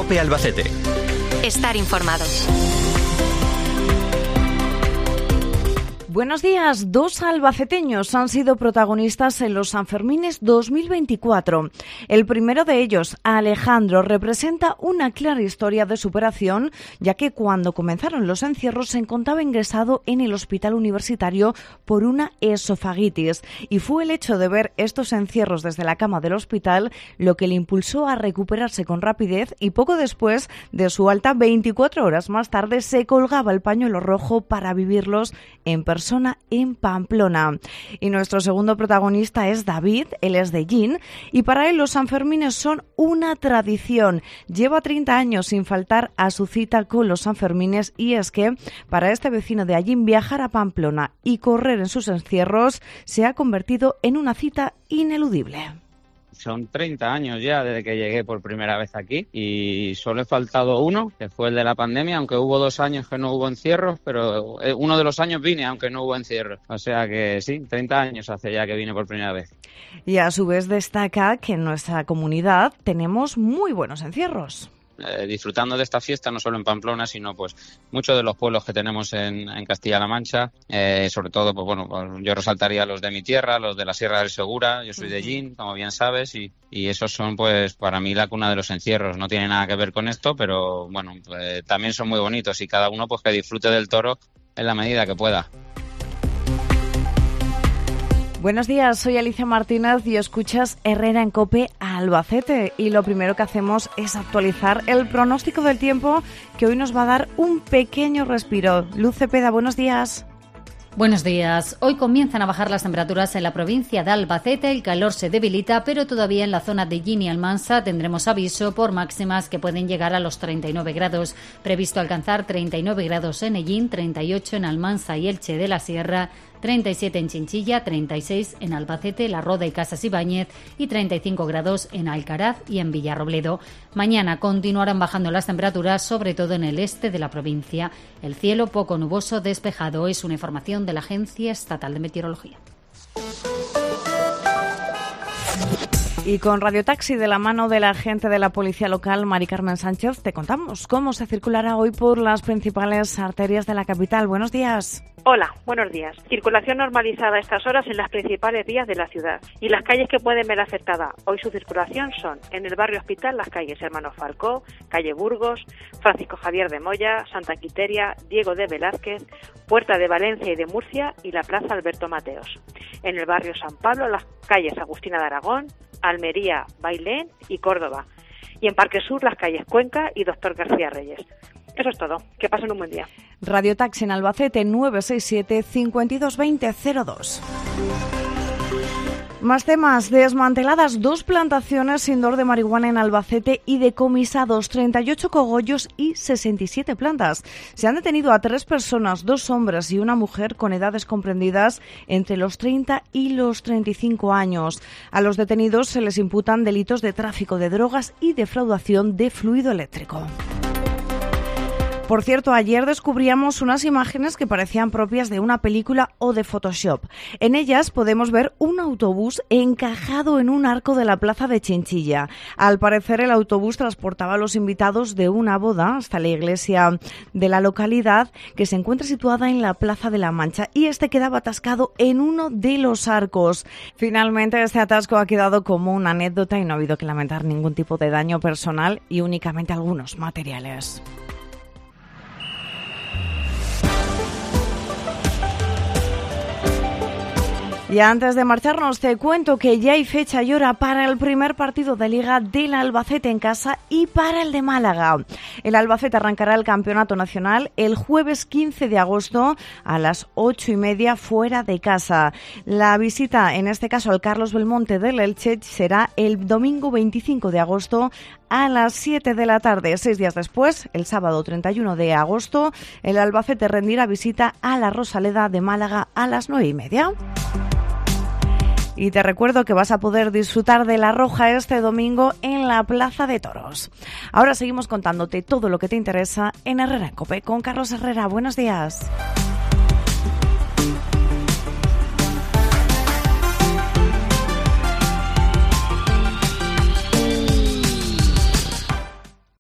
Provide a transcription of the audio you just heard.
COPE Albacete. Estar informado. Buenos días. 2 albaceteños han sido protagonistas en los Sanfermines 2024. El primero de ellos, Alejandro, representa una clara historia de superación, ya que cuando comenzaron los encierros se encontraba ingresado en el hospital universitario por una esofagitis, y fue el hecho de ver estos encierros desde la cama del hospital lo que le impulsó a recuperarse con rapidez, y poco después de su alta, 24 horas más tarde, se colgaba el pañuelo rojo para vivirlos en persona en Pamplona. Y nuestro segundo protagonista es David, él es de Llín, y para él los Sanfermines son una tradición. Lleva 30 años sin faltar a su cita con los Sanfermines, y es que para este vecino de Llín viajar a Pamplona y correr en sus encierros se ha convertido en una cita ineludible. Son 30 años ya desde que llegué por primera vez aquí y solo he faltado uno, que fue el de la pandemia, aunque hubo 2 años que no hubo encierros, pero uno de los años vine aunque no hubo encierros. O sea que sí, 30 años hace ya que vine por primera vez. Y a su vez destaca que en nuestra comunidad tenemos muy buenos encierros. Disfrutando de esta fiesta, no solo en Pamplona, sino pues muchos de los pueblos que tenemos en Castilla-La Mancha, sobre todo, pues bueno, pues yo resaltaría los de mi tierra, los de la Sierra del Segura. Yo soy de Llín, como bien sabes, y esos son pues para mí la cuna de los encierros. No tiene nada que ver con esto, pero bueno, también son muy bonitos, y cada uno pues que disfrute del toro en la medida que pueda. Buenos días, soy Alicia Martínez y escuchas Herrera en COPE Albacete, y lo primero que hacemos es actualizar el pronóstico del tiempo, que hoy nos va a dar un pequeño respiro. Luz Cepeda, buenos días. Buenos días. Hoy comienzan a bajar las temperaturas en la provincia de Albacete, el calor se debilita, pero todavía en la zona de Llín y Almansa tendremos aviso por máximas que pueden llegar a los 39 grados. Previsto alcanzar 39 grados en Ellín, 38 en Almansa y Elche de la Sierra, 37 en Chinchilla, 36 en Albacete, La Roda y Casas Ibáñez y 35 grados en Alcaraz y en Villarrobledo. Mañana continuarán bajando las temperaturas, sobre todo en el este de la provincia. El cielo poco nuboso despejado. Es una información de la Agencia Estatal de Meteorología. Y con Radio Taxi, de la mano de la agente de la Policía Local, Mari Carmen Sánchez, te contamos cómo se circulará hoy por las principales arterias de la capital. Buenos días. Hola, buenos días. Circulación normalizada a estas horas en las principales vías de la ciudad. Y las calles que pueden ver afectada hoy su circulación son: en el barrio Hospital, las calles Hermano Falcó, calle Burgos, Francisco Javier de Moya, Santa Quiteria, Diego de Velázquez, Puerta de Valencia y de Murcia y la Plaza Alberto Mateos. En el barrio San Pablo, las calles Agustina de Aragón, Almería, Bailén y Córdoba. Y en Parque Sur, las calles Cuenca y Doctor García Reyes. Eso es todo. Que pasen un buen día. Radio Taxi en Albacete, 967 52 20 02. Más temas. Desmanteladas 2 plantaciones indoor de marihuana en Albacete y decomisados 38 cogollos y 67 plantas. Se han detenido a 3 personas, 2 hombres y una mujer, con edades comprendidas entre los 30 y los 35 años. A los detenidos se les imputan delitos de tráfico de drogas y defraudación de fluido eléctrico. Por cierto, ayer descubríamos unas imágenes que parecían propias de una película o de Photoshop. En ellas podemos ver un autobús encajado en un arco de la plaza de Chinchilla. Al parecer, el autobús transportaba a los invitados de una boda hasta la iglesia de la localidad, que se encuentra situada en la Plaza de la Mancha, y este quedaba atascado en uno de los arcos. Finalmente, este atasco ha quedado como una anécdota y no ha habido que lamentar ningún tipo de daño personal y únicamente algunos materiales. Y antes de marcharnos, te cuento que ya hay fecha y hora para el primer partido de Liga del Albacete en casa y para el de Málaga. El Albacete arrancará el campeonato nacional el jueves 15 de agosto a las 8:30 fuera de casa. La visita, en este caso al Carlos Belmonte del Elche, será el domingo 25 de agosto a las 7 de la tarde. 6 días después, el sábado 31 de agosto, el Albacete rendirá visita a la Rosaleda de Málaga a las 9:30. Y te recuerdo que vas a poder disfrutar de La Roja este domingo en la Plaza de Toros. Ahora seguimos contándote todo lo que te interesa en Herrera en COPE con Carlos Herrera. Buenos días.